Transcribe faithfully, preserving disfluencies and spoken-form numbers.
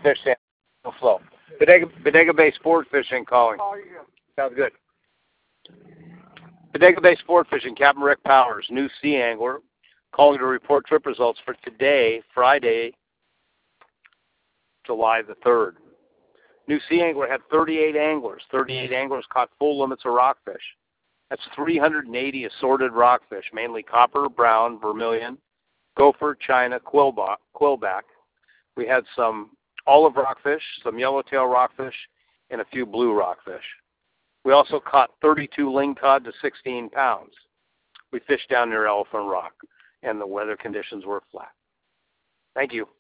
fish, Sam. No flow. Bodega, Bodega Bay Sport Fishing calling. Oh, yeah. Sounds good. Bodega Bay Sport Fishing, Captain Rick Powers, new sea angler, calling to report trip results for today, Friday, July the third. New sea angler had thirty-eight anglers. thirty-eight anglers caught full limits of rockfish. That's three hundred eighty assorted rockfish, mainly copper, brown, vermilion, gopher, china, quillback. quillback. We had some olive rockfish, some yellowtail rockfish, and a few blue rockfish. We also caught thirty-two lingcod to sixteen pounds. We fished down near Elephant Rock, and the weather conditions were flat. Thank you.